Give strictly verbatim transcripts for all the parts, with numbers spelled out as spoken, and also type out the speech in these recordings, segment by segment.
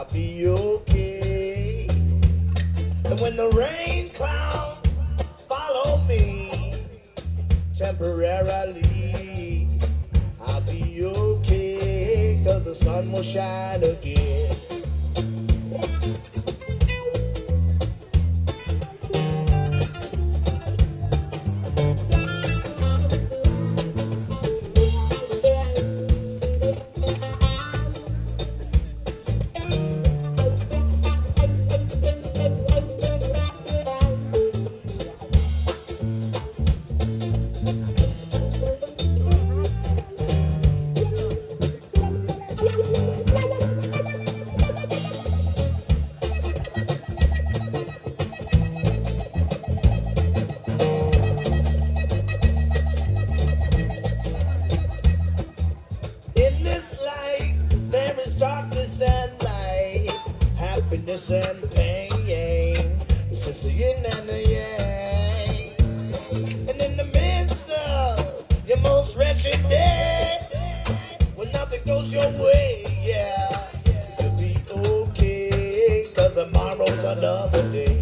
I'll be okay. And when the rain clouds follow me temporarily, I'll be okay, cause the sun will shine again. And pain, it's just the yin and the yang. And in the midst of your most wretched day, when nothing goes your way, yeah, you'll be okay, cause tomorrow's another day.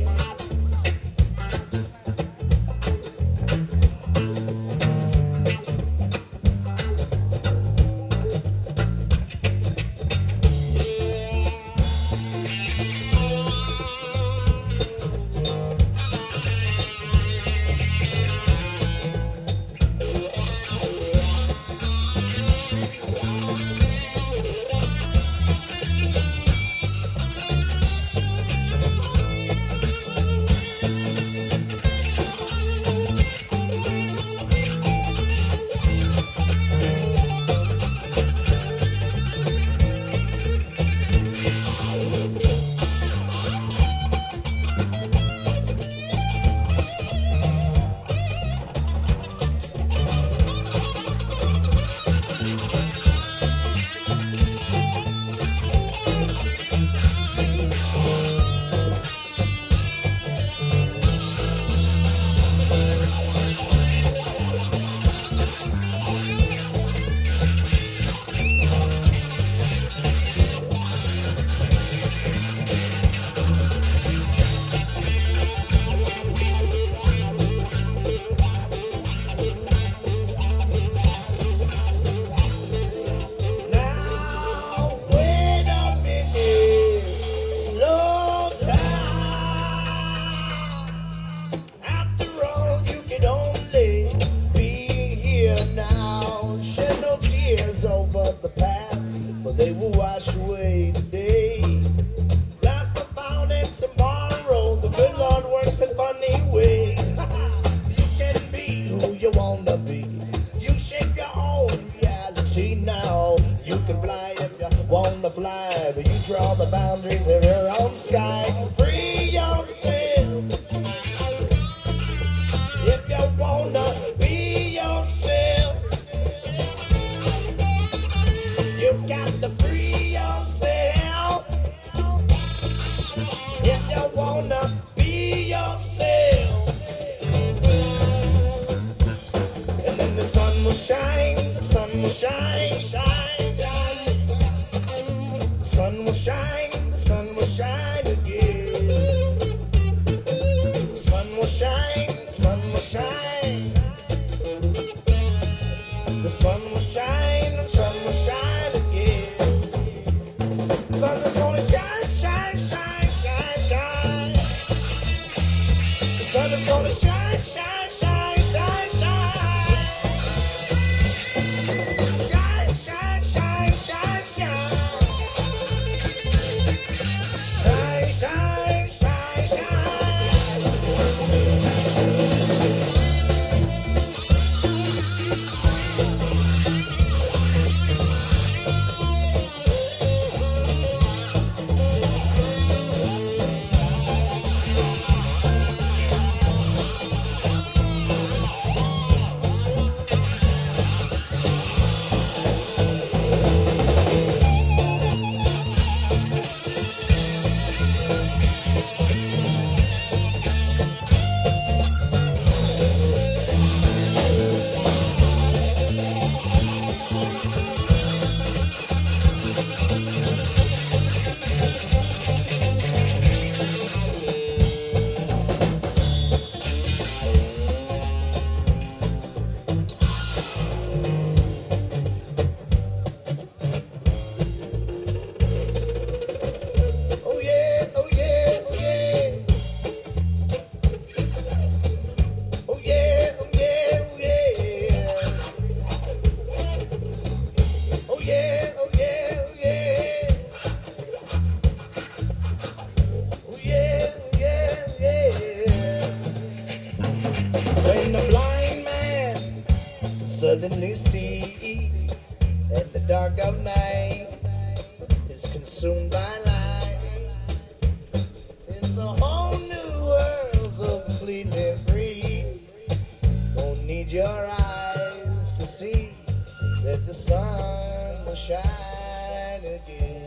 instantly see that the dark of night is consumed by light. It's a whole new world so completely free. Don't need your eyes to see that the sun will shine again.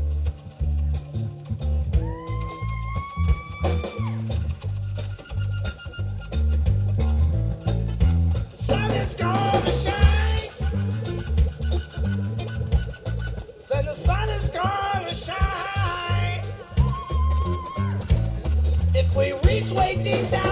The sun is gonna shine. Said the sun is gonna shine. If we reach way deep down